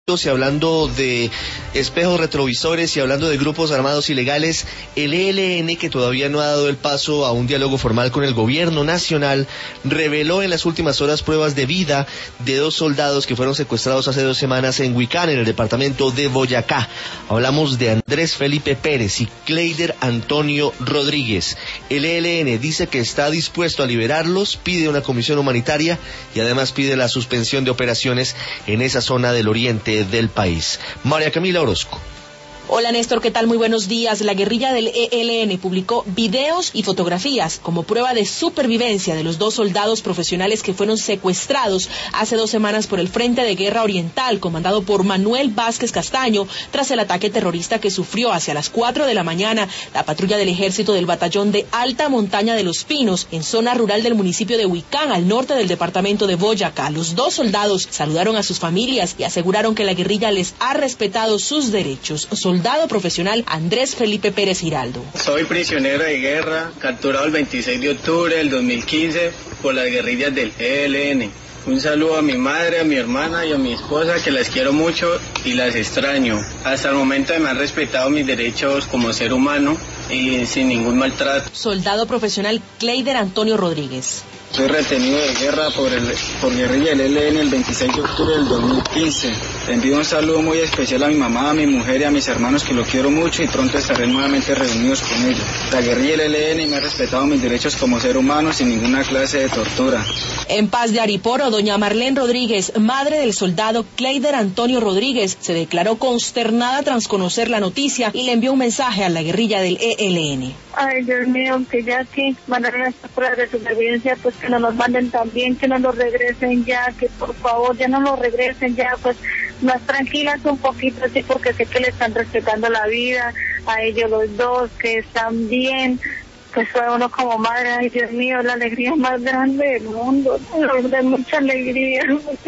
y hablando de espejos retrovisores y hablando de grupos armados ilegales, el ELN, que todavía no ha dado el paso a un diálogo formal con el gobierno nacional, reveló en las últimas horas pruebas de vida de 2 soldados que fueron secuestrados hace 2 semanas en Huicán, en el departamento de Boyacá. Hablamos de Andrés Felipe Pérez y Kleider Antonio Rodríguez. El ELN dice que está dispuesto a liberarlos, pide una comisión humanitaria y además pide la suspensión de operaciones en esa zona del oriente del país. María Camila Orozco. Hola Néstor, ¿qué tal? Muy buenos días. La guerrilla del ELN publicó videos y fotografías como prueba de supervivencia de los 2 soldados profesionales que fueron secuestrados hace 2 semanas por el Frente de Guerra Oriental, comandado por Manuel Vázquez Castaño, tras el ataque terrorista que sufrió hacia las 4 de la mañana la patrulla del ejército del batallón de Alta Montaña de los Pinos, en zona rural del municipio de Huicán, al norte del departamento de Boyacá. Los 2 soldados saludaron a sus familias y aseguraron que la guerrilla les ha respetado sus derechos. Soldado profesional Andrés Felipe Pérez Giraldo. Soy prisionero de guerra, capturado el 26 de octubre del 2015 por las guerrillas del ELN. Un saludo a mi madre, a mi hermana y a mi esposa, que las quiero mucho y las extraño. Hasta el momento me han respetado mis derechos como ser humano y sin ningún maltrato. Soldado profesional Kleider Antonio Rodríguez. Soy retenido de guerra por guerrilla del ELN el 26 de octubre del 2015. Envío un saludo muy especial a mi mamá, a mi mujer y a mis hermanos, que lo quiero mucho, y pronto estaré nuevamente reunidos con ellos. La guerrilla del ELN me ha respetado mis derechos como ser humano sin ninguna clase de tortura. En Paz de Ariporo, doña Marlene Rodríguez, madre del soldado Kleider Antonio Rodríguez, se declaró consternada tras conocer la noticia y le envió un mensaje a la guerrilla del ELN. Ay, Dios mío, que ya que mandaron estas pruebas de supervivencia, pues que no nos manden también, que no nos regresen ya, que por favor ya no nos regresen ya, pues más tranquilas un poquito, así, porque sé que le están respetando la vida a ellos los 2, que están bien. Pues fue uno como madre, ay Dios mío, la alegría más grande del mundo, de mucha alegría,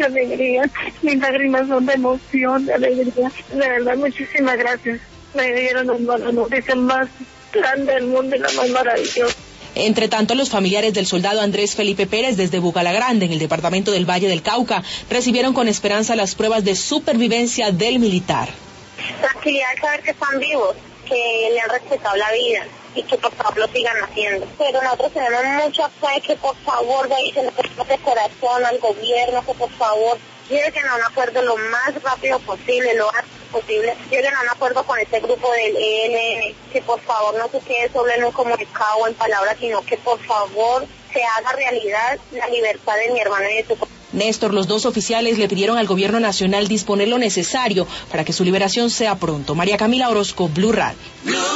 mis lágrimas son de emoción, de alegría, de verdad, muchísimas gracias, me dieron la noticia más grande del mundo y la más maravillosa. Entre tanto, los familiares del soldado Andrés Felipe Pérez desde Bucalagrande, en el departamento del Valle del Cauca, recibieron con esperanza las pruebas de supervivencia del militar. Tranquilidad de saber que están vivos, que le han respetado la vida y que por favor lo sigan haciendo. Pero nosotros tenemos mucha fe que por favor se le ponga de corazón al gobierno, que por favor lleguen a un acuerdo lo más rápido posible, lo antes posible, lleguen a un acuerdo con este grupo del ELN, que por favor no se quede solo en un comunicado o en palabras, sino que por favor se haga realidad la libertad de mi hermano y de su... Néstor, los 2 oficiales le pidieron al gobierno nacional disponer lo necesario para que su liberación sea pronto. María Camila Orozco, Blue Radio.